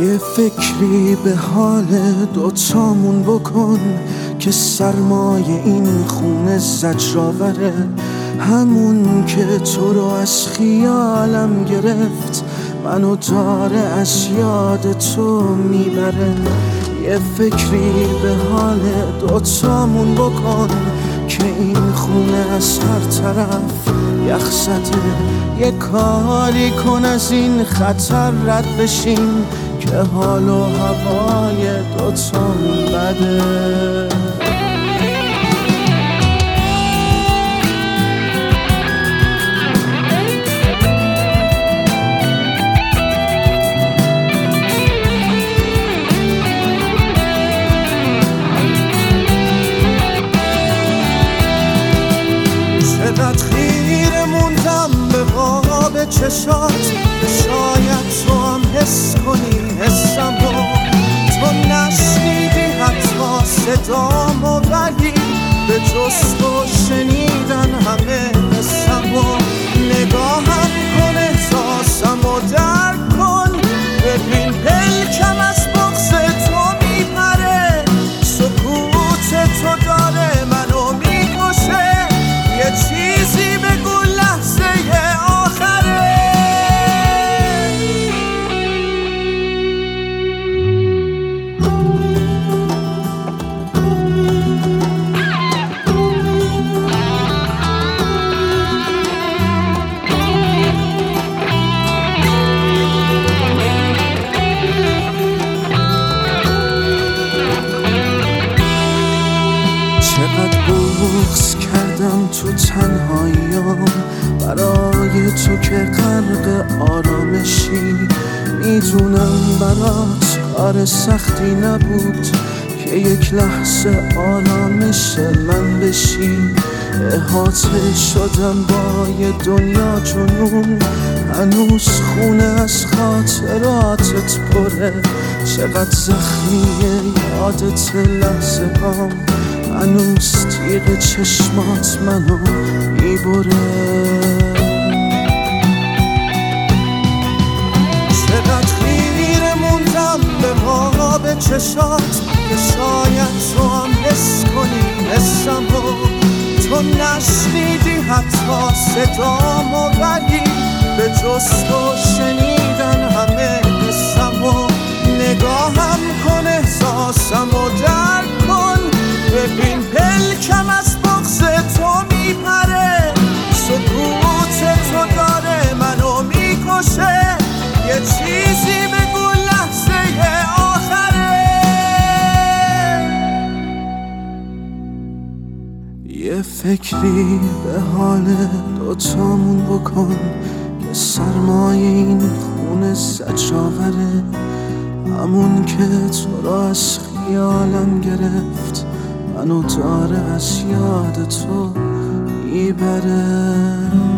یه فکری به حال دوتامون بکن که سرمایه این خونه زجرآوره، همون که تو رو از خیالم گرفت منو داره از یاد تو میبره. یه فکری به حال دوتامون بکن که این خونه از هر طرف یخ زده، یه کاری کن از این خطر رد بشیم که حال و هوای دوتامون بده. چقدر خیره موندم به قاب چشات، شاید تو هم حس کنی حسمو، تو نشنیدی حتی صدامو، ولی به جز تو شنیدن همه حسمو. نگاهم کن احساسمو درک کن، ببین پلکم از بغض تو میپره، سکوت تو داره منو میکشه، یه چیزی بگو لحظه آخره. چقدر بغض کردم تو تنهاییام برای تو که غرق آرامشی، میدونم برات کار سختی نبود که یک لحظه آرامش من بشی. احاطه شدم با یه دنیا جنون، هنوز خونه از خاطراتت پره، چقدر زخمیه یادت لحظه هام، هنوز تیغ چشمات منو میبره. چقدر خیره موندم به قاب چشات که شاید تو هم حس کنی حسمو، تو نشنیدی حتی صدامو، ولی به جز تو شنیدن همه حسمو. نگاهم کن احساسمو درک کن، ببین پلکم از بغض تو میپره، سکوت تو داره منو میکشه، یه چیزی بگو لحظه آخره. یه فکری به حال دوتامون بکن که سرمایه این خونه زجرآوره، همون که تو رو از خیالم گرفت منو داره از یاد تو میبره.